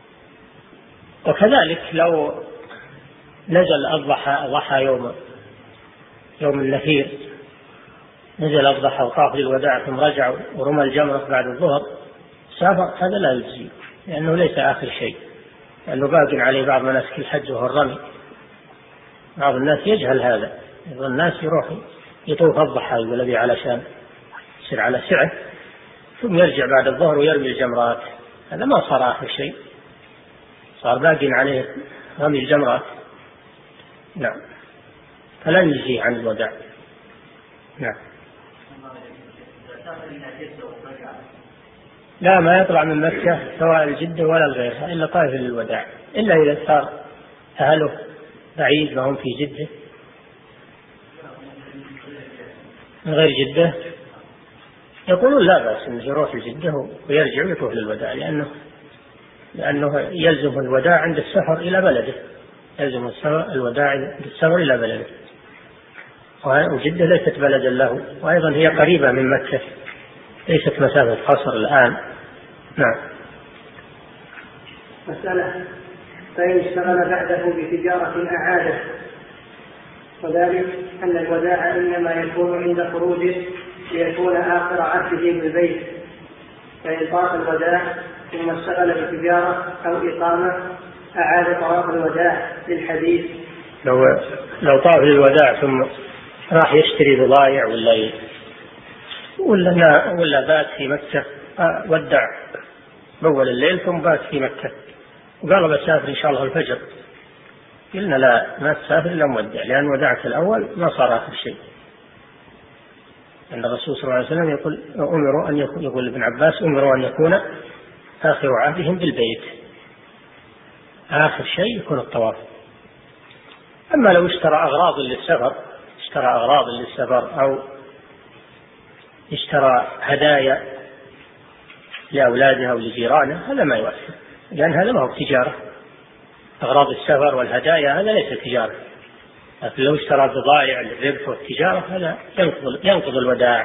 وكذلك لو نزل الضحى ضحى يوم يوم النفير، نزل الضحى وطاف للوداع ثم رجع ورمى الجمرة بعد الظهر سافر، هذا لا يجزي لأنه ليس آخر شيء، لأنه باق عليه بعض مناسك الحج وهو الرمي. بعض الناس يجهل هذا، بعض الناس يروح يطوف الضحى يقول أبي علشان يصير على سعة ثم يرجع بعد الظهر ويرمي الجمرات، هذا ما صار آخر شيء، صار باق عليه رمي الجمرات. نعم. فلا يجزي عن الوداع. نعم. لا، ما يطلع من مكة سواء الجدة ولا الغيرها إلا طائف للوداع، إلا إذا صار أهله بعيد وهم في جدة من غير جدة يقولون لا بأس أن يروح الجدة ويرجع ويروح للوداع، لأنه لأنه يلزم الوداع عند السفر إلى بلده، يلزم الوداع عند السفر إلى بلده، وجدة ليست بلدا له، وأيضا هي قريبة من مكة، ليست مسافة قصر الآن. نعم. مسألة: فإن اشتغل بعده بتجارة أعاده، وذلك أن الوداع إنما يكون عند خروجه ليكون آخر عهده بالبيت، فإن طاف الوداع ثم اشتغل بتجارة أو إقامة أعاد طواف الوداع للحديث. لو لو طاف للوداع ثم راح يشتري بضائع ولا ي... ولا ولا بات في مكة، ودع بأول الليل ثم بات في مكة وقال بسافر إن شاء الله الفجر، قلنا لا، ما تسافر إلا مودع، لأن ودعت الأول ما صار آخر شيء. أن الرسول صلى الله عليه وسلم يقول أمروا أن يكون، يقول ابن عباس أمروا أن يكون آخر عهدهم بالبيت، آخر شيء يكون الطواف. أما لو اشترى أغراض للسفر، اشترى أغراض للسفر أو اشترى هدايا لأولاده أو لجيرانه، هذا ما يؤثر، لأن هذا ما هو تجارة. أغراض السفر والهدايا هذا ليس تجارة، لكن لو اشترى بضائع للربح والتجارة هذا ينقض, ينقض الوداع.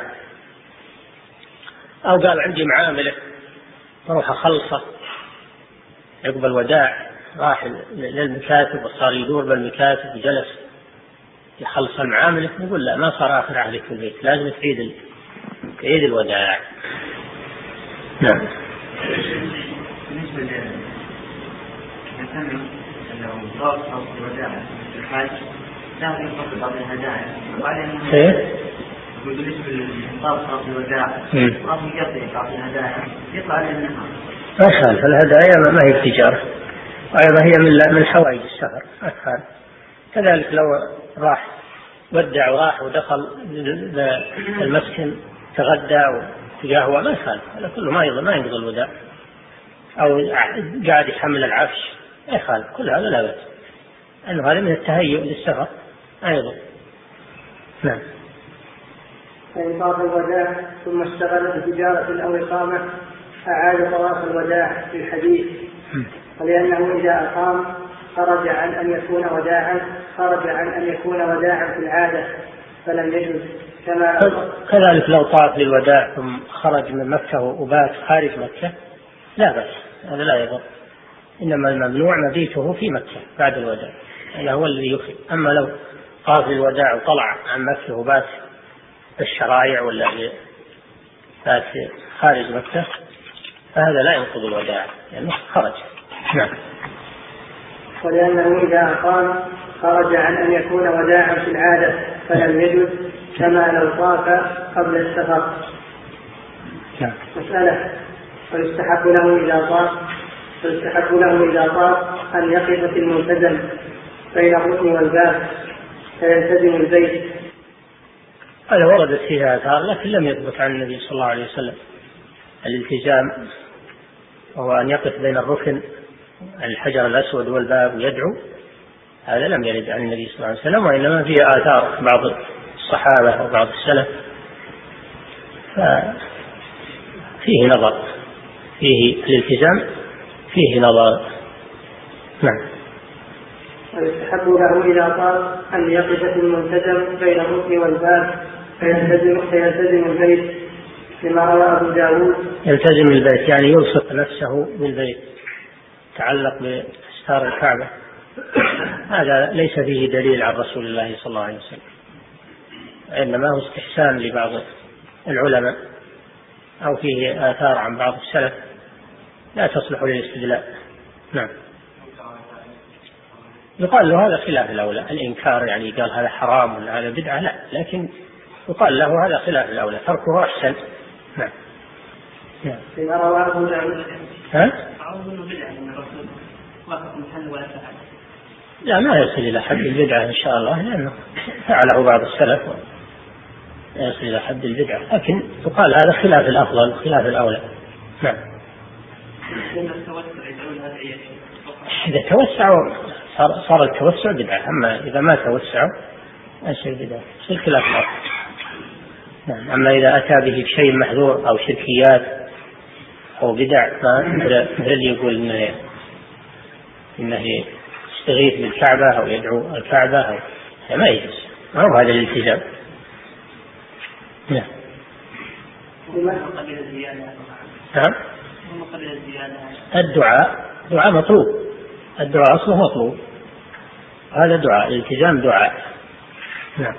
أو قال عندي معاملة أروح أخلصه عقب الوداع، راح للمكاتب وصار يدور بالمكاتب وجلس يخلص المعاملة، يقول لا، ما صار آخر عهدك في البيت، لازم تعيد تعيد الوداع. نعم. بالنسبة للمسلم أنه ضاف أو الوداع في الحاج لازم يفضل بعض الهدايا، وبعدين بالنسبة للضاف أو الوداع أظن يقضي بعض الهدايا يطلع على النهار. ما خالف، الهدايا ما هي التجارة، وأيضا هي من من حوائج السفر، ما خالف. كذلك لو راح ودع وراح ودخل المسكن تغدى وتقهوى ما خالف، هذا كله ما يضل ما ينقض الوداع. أو قاعد يحمل العفش ما يخالف، كل هذا لا بأس، أنه هذا من التهيؤ للسفر أيضا. نعم. فإن طاف الوداع ثم اشتغل بتجارة أو إقامة أعاد طواف الوداع في الحديث، ولأنه إذا أقام خرج عن أن يكون وداعا خرج عن أن يكون وداعا في العادة فلم يجوز. كما كذلك لو طاف للوداع ثم خرج من مكة وبات خارج مكة لا بأس، هذا لا يضر، إنما الممنوع مبيته في مكة بعد الوداع، هذا هو الذي يخرج. أما لو طاف للوداع وطلع عن مكة وبات الشرائع ولا بات خارج مكة فهذا لا ينقض الوداع لأنه خرج. نعم. ولأنه إذا أقام خرج عن أن يكون وداعا في العادة فلم يجوز، كما لو طاف قبل السفر. نعم. مسألة: ويستحق له إذا طاف ويستحق له إذا طاف أن يقف في الملتزم بين الركن والباب فيلتزم البيت. هذا وردت فيها آثار لكن لم يثبت عن النبي صلى الله عليه وسلم الالتزام، وهو أن يقف بين الركن الحجر الأسود والباب ويدعو، هذا لم يرد عن النبي صلى الله عليه وسلم، وإنما فيه آثار بعض الصحابة أو بعض السلف فيه نظر، فيه الالتزام فيه نظر. نعم. ويستحب له إذا طاف أن يقف في الملتزم بين الركن والباب فيلتزم, فيلتزم البيت، لما روى أبو داود. يلتزم البيت يعني يلصق نفسه بالبيت، تعلق بستار الكعبة، هذا ليس فيه دليل عن رسول الله صلى الله عليه وسلم، إنما هو استحسان لبعض العلماء أو فيه آثار عن بعض السلف لا تصلح للاستدلال. نعم. يقال له هذا خلاف الأولى، الإنكار يعني قال هذا حرام ولا هذا بدعة، لا، لكن يقال له هذا خلاف الأولى، تركه أحسن. نعم. نعم. لما روى أبو داود. ها؟ أعوذ بالله من الرسول وقف محل ولا فعل. لا ما يصل إلى حد البدعة إن شاء الله، لأنه فعله بعض السلف لا يصل إلى حد البدعة، لكن يقال هذا خلاف الأفضل خلاف الأولى. نعم. إذا توسعوا صار, صار التوسع بدعة، أما إذا ما توسعوا أشياء بدعة يصير خلاف الأفضل. نعم. أما إذا أتى به بشيء محذور أو شركيات أو بدع مثل اللي يقول إنه إنه يستغيث بالكعبة أو يدعو الكعبة أو ما يجوز، ما هو هذا الالتزام. نعم. نعم. الدعاء دعاء مطلوب، الدعاء أصله مطلوب، هذا دعاء، الالتزام دعاء. نعم.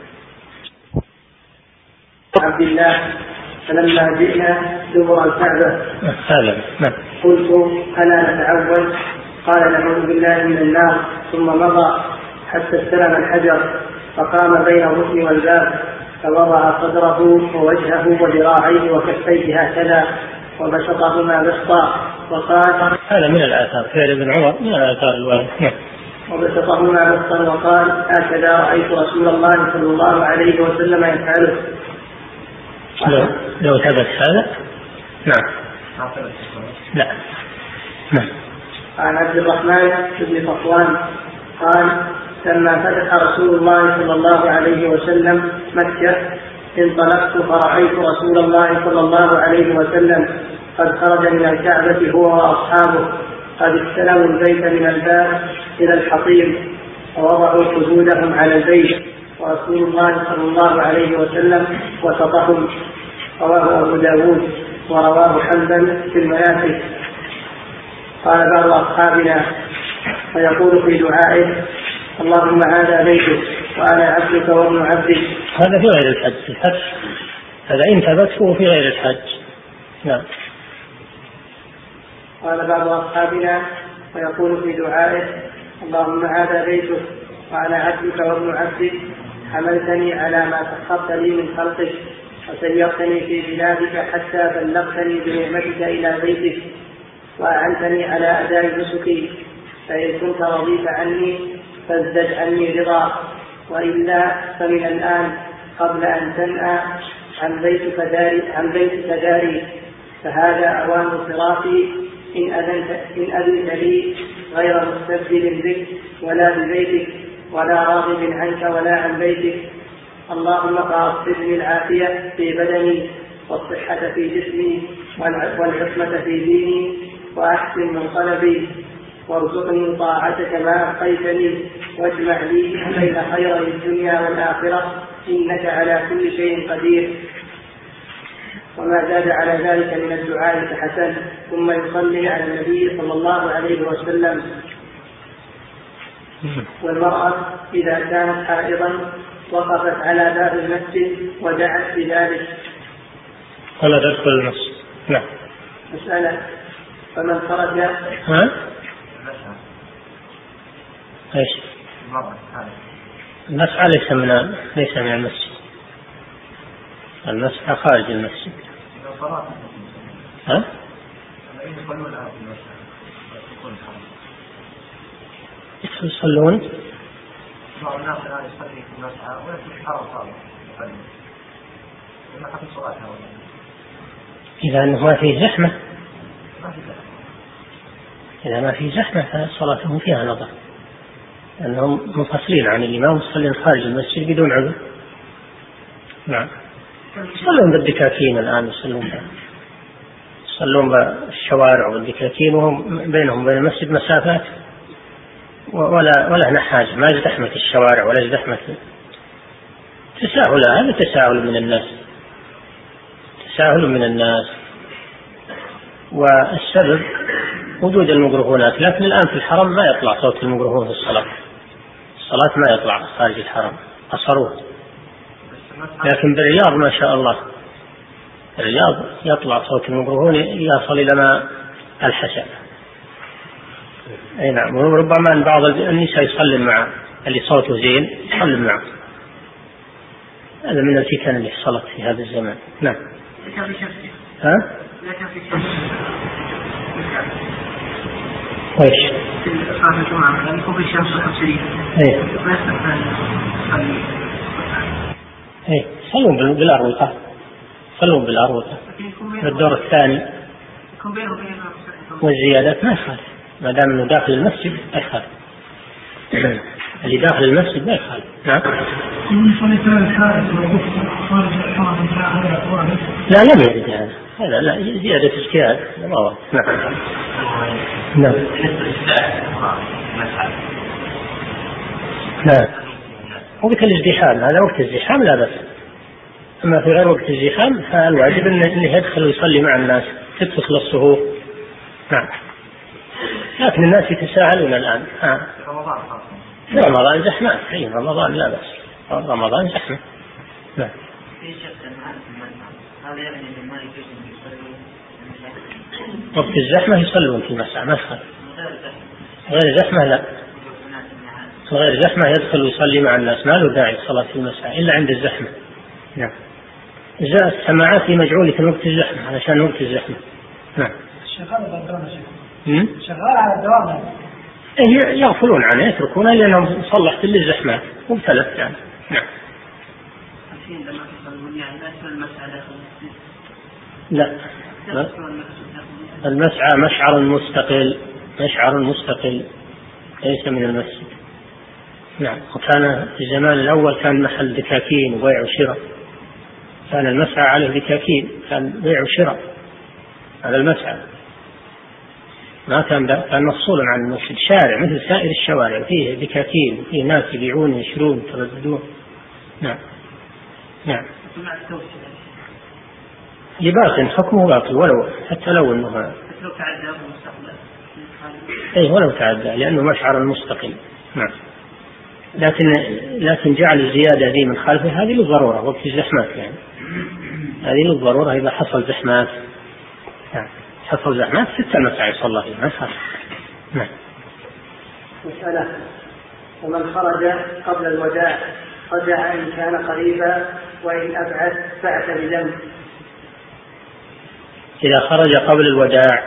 عبد الله فلما جئنا دبر الكعبة قلت ألا نتعوذ؟ قال نعوذ بالله من النار. ثم مضى حتى استلم الحجر فقام بين الركن والباب فوضع صدره ووجهه وذراعيه وكفيه هكذا وبسطهما بسطا وقال هذا من الآثار فعل ابن عمر من الآثار الواردة. وبسطهما بسطا وقال هكذا رأيت رسول الله صلى الله عليه وسلم يفعله. لو, لو ثبت هذا. نعم. لا. نعم. عن عبد الرحمن بن صفوان قال لما فتح رسول الله صلى الله عليه وسلم مكة انطلقت فرأيت رسول الله صلى الله عليه وسلم قد خرج من الكعبة هو وأصحابه قد استلموا البيت من الباب إلى الحطيم ووضعوا حدودهم على البيت ورسول الله صلى الله عليه وسلم وسطهم. رواه أبو داود ورواه حنبل في المناسك. قال بعض أصحابنا فيقول في دعائه اللهم هذا بيتك وأنا عبدك وابن عبدك. هذا في غير الحج، الحج هذا إن ثبته في غير الحج. نعم. قال بعض أصحابنا فيقول في دعائه اللهم هذا بيتك وأنا عبدك وابن عبدك حملتني على ما سخرت لي من خلقك وسيرتني في بلادك حتى بلغتني بنعمتك إلى بيتك وأعنتني على أداء نسكي فإن كنت رضيت عني فازدد عني رضا وإلا فمن الآن قبل أن تنأى عن بيتك داري, عن بيتك داري فهذا أوان صرافي إن أذنت, إن أذنت لي غير مستبدل بك ولا ببيتك ولا راغب عنك ولا عن بيتك. اللهم فأصبني العافية في بدني والصحة في جسمي والعصمة في ديني وأحسن منقلبي وارزقني طاعتك ما أبقيتني واجمع لي بين خير الدنيا والآخرة إنك على كل شيء قدير. وما زاد على ذلك من الدعاء فحسن. ثم يصلي على النبي صلى الله عليه وسلم. والمرأة إذا كانت حائضا وقفت على باب المسجد ودعت بذلك ولا تدخل المسجد. نعم. مسألة فمن خرج ها؟ ايش؟ المسعى ليس من ليس من المسجد، المسعى خارج المسجد. ها؟ يصلون؟ بعض الناس الآن يصلي في المسعى ويأتي في حرم صالح يصلي لما حفظ صلاتها. إذا أنه ما فيه زحمة، إذا ما فيه زحمة فصلاتهم فيها نظر، لأنهم منفصلين عن الإمام يصلون خارج المسجد بدون عذر. نعم. يصلون بالدكاكين الآن، يصلون يصلون بالشوارع والدكاكين وهم بينهم وبين المسجد مسافات ولا ولا هنا حاجة، ما ازدحمت الشوارع ولا ازدحمت. تساهل، هذا تساهل من الناس، تساهل من الناس. والسبب وجود الميكروفونات، لكن الآن في الحرم ما يطلع صوت الميكروفون في الصلاة، الصلاة ما يطلع خارج الحرم، أصروه. لكن بالرياض ما شاء الله، الرياض يطلع صوت الميكروفون يصل إلى ما الحسن. أي نعم. وربما أن بعض النساء يصلي مع اللي صوته زين، يصلي معه. هذا من الفتن اللي حصلت في هذا الزمان. نعم. ها؟ وإيش؟ صلاة الجمعة يعني يكون في الشمس والحمسين. إيه. إيه صلوا بالأروقة، صلوا بالأروقة بالدور الثاني والزيادات ما يخالف، ما دام إنه داخل المسجد ما يخالف. اللي داخل المسجد ما يخالف. نعم. لا لم يرد هذا، هذا لا زيادة اجتهاد. نعم. نعم. لا وقت الازدحام، هذا وقت الزحام لا بأس، أما في غير وقت الزحام فالواجب أنه يدخل ويصلي مع الناس تتصل الصفوف. نعم. لكن الناس يتساهلون الآن. آه. في رمضان زحمة، في رمضان لا بأس، رمضان زحمة. نعم. وقت الزحمة يصلون في مساء مسخر، غير زحمة لا، غير زحمة يدخل ويصلي مع الناس، ما له داعي الصلاة في المساء إلا عند الزحمة. نعم. جاء السماعات مجعولة وقت الزحمة علشان وقت الزحمة. نعم. شغال على الدوام. إيه يغفلون عنه يتركونه لأنهم صلحت للزحمة وابتلت يعني. نعم. لا المسعى مشعر مستقل، مشعر مستقل ليس من المسجد. نعم. وكان في الزمان الأول كان محل دكاكين وبيع وشراء، كان المسعى عليه دكاكين، كان بيع وشراء على المسعى، ما كان كان مفصولا عن المسجد، شارع مثل سائر الشوارع فيه دكاكين، فيه ناس يبيعون ويشترون يترددون. نعم. نعم. لباس حكمه باطل ولو حتى لو انه اي ولو تعدى لانه مشعر مستقل. نعم. لكن لكن جعل الزياده ذي من خلفه هذه للضروره وقت الزحمات، يعني هذه للضروره اذا حصل زحمات. نعم. حصل زحمات ستة المسعى يصلى فيها ما يخالف. نعم. مسألة: ومن خرج قبل الوداع رجع إن كان قريبا وإن أبعد فأتى بذنب. إذا خرج قبل الوداع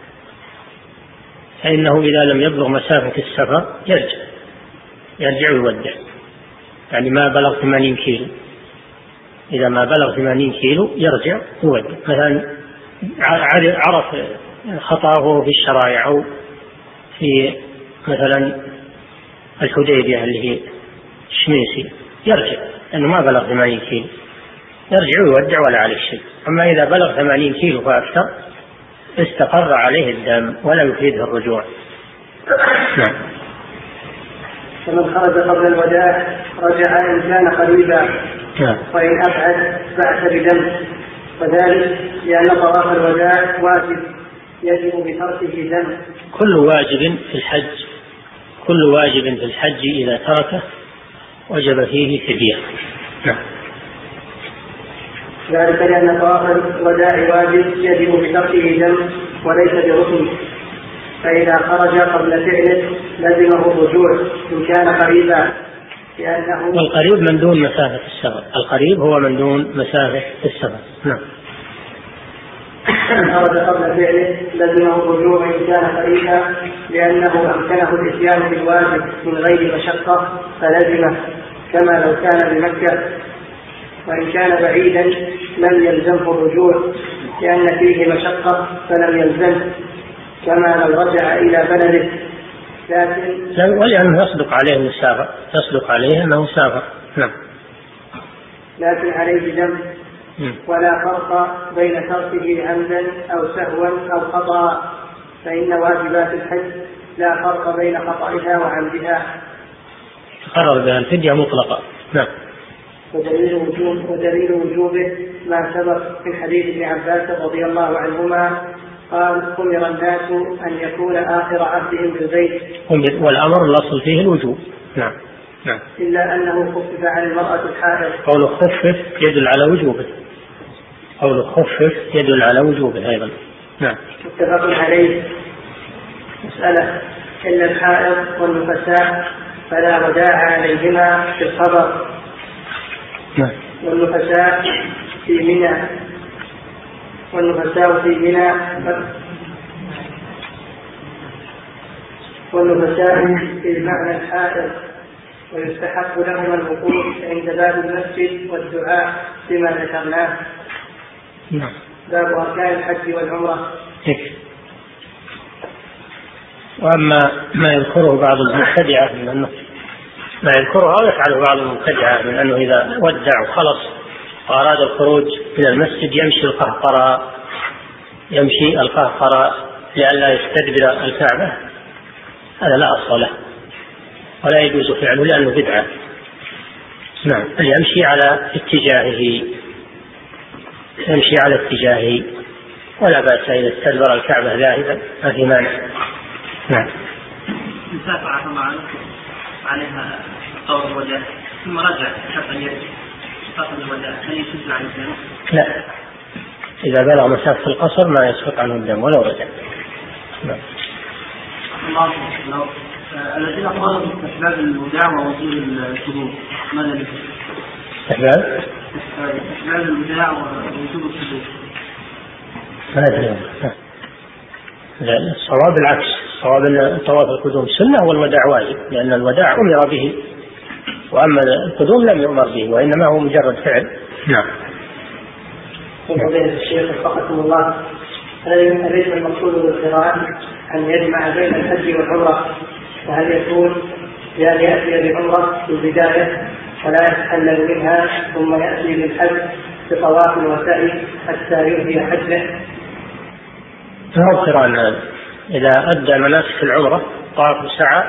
فإنه إذا لم يبلغ مسافة السفر يرجع يرجع ويودع، يعني ما بلغ ثمانين كيلو، إذا ما بلغ ثمانين كيلو يرجع ويودع. مثلا عرف خطأه في الشرائع أو في مثلا الحديبية اللي هي الشميسي يرجع لأنه ما بلغ ثمانين كيلو، يرجع ويودع ولا عليه شيء. أما إذا بلغ ثمانين كيلو فأكثر استقر عليه الدم ولا يفيده الرجوع. نعم. ومن خرج قبل الوداع رجع إن كان قريبا وإن أبعد بعث بدم، وذلك لأن طواف الوداع واجب يجب بتركه دم. كل واجب في الحج كل واجب في الحج إذا تركه وجب فيه فدية. نعم. ذلك لأن طواف الوداع واجب يجب بتركه دم وليس بركن، فإذا خرج قبل فعله لزمه الرجوع إن كان قريبا، لأنه والقريب من دون مسافة السفر، القريب هو من دون مسافة السفر. نعم. خرج قبل فعله لزمه الرجوع إن كان قريبا، لأنه أمكنه الإتيان بالواجب من غير مشقة فلزمه كما لو كان بمكة، وإن كان بعيدا لم يلزمه الرجوع لأن فيه مشقة فلم يلزم كما لو رجع إلى بلده. لكن ولأنه يصدق عليه أنه سافر، يصدق عليه أنه سافر. نعم. لكن عليه ذنب، ولا فرق بين تركه عمدا أو سهوا أو خطأ، فإن واجبات الحج لا فرق بين خطئها وعمدها، تقرر بها الفدية مطلقة. نعم. ودليل وجوب ودليل وجوبه ما سبق في حديث ابن عباس رضي الله عنهما قال: أمر الناس أن يكون آخر عهدهم بالبيت، والأمر الأصل فيه الوجوب. نعم. نعم. إلا أنه خفف عن المرأة الحائض. قول خفف يدل على وجوبه، قول خفف يدل على وجوبه أيضا. نعم. متفق عليه. مسألة: إلا الحائض والنفساء فلا وداع عليهما في الخبر. نعم. والنفساء في منى والنفساء في منى والنفساء بمعنى الحائض، ويستحق لهما الوقوف عند باب المسجد والدعاء بما ذكرناه. نعم. باب أركان الحج والعمرة. وأما ما يذكره بعض المبتدعة من أنه ما يذكره أو يفعله بعض المبتدعة من أنه إذا ودع وخلص وأراد الخروج من المسجد يمشي القهقراء يمشي القهقراء لئلا يستدبر الكعبة، هذا لا أصل له ولا يجوز فعله لأنه بدعة. نعم، يمشي على اتجاهه يمشي على اتجاهه ولا بأس إذا استدبر الكعبة ذاهبا، ما في مانع. نعم. مسافة معنا عليها طور الوداع ثم رجع حتى يرجع قصر الوداع، هل يسجد عن الدم؟ لا، إذا بلغ مسافة القصر ما يسقط عنه الدم ولو رجع. نعم. الله الذين قالوا باستحباب الوداع ووصول الشهور ماذا لهم؟ استحباب؟ استحباب الوداع ووصول الشهور. ما أدري. لا، الصواب العكس، الصواب أن طواف القدوم سنة والوداع واجب، لأن الوداع أمر به وأما القدوم لم يؤمر به وإنما هو مجرد فعل. نعم. فضيلة الشيخ وفقكم الله، أليس المقصود بالقراءة أن يجمع بين الحج والعمرة، فهل يكون بأن يأتي بعمرة في البداية فلا يتحلل منها ثم يأتي بالحج بطواف وسعي حتى ينهي حجه؟ فهو قران هذا، إذا أدى مناسك العمرة طاف وسعى،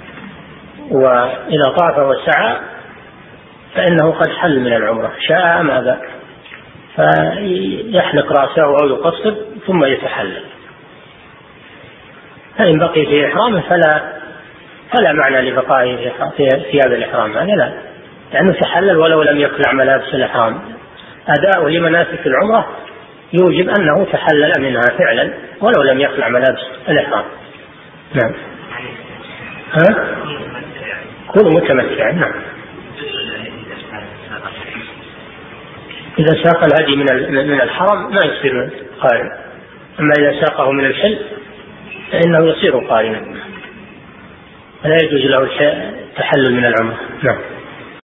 وإذا طاف وسعى فإنه قد حل من العمرة شاء أم أبى، فيحلق رأسه أو يقصر ثم يتحلل. فإن بقي في إحرامه فلا فلا معنى لبقائه في ثياب الإحرام، هذا لا، لأنه تحلل ولو لم يقلع ملابس الإحرام. أداء لمناسك العمرة يوجب أنه تحلل منها فعلا ولو لم يقلع ملابس الإحرام. نعم. ها؟ كل متمتع. نعم. إذا ساق الهدي من الحرم ما يصير قارن، أما إذا ساقه من الحل فإنه يصير قارنا، فلا يجوز له التحلل من العمرة. نعم.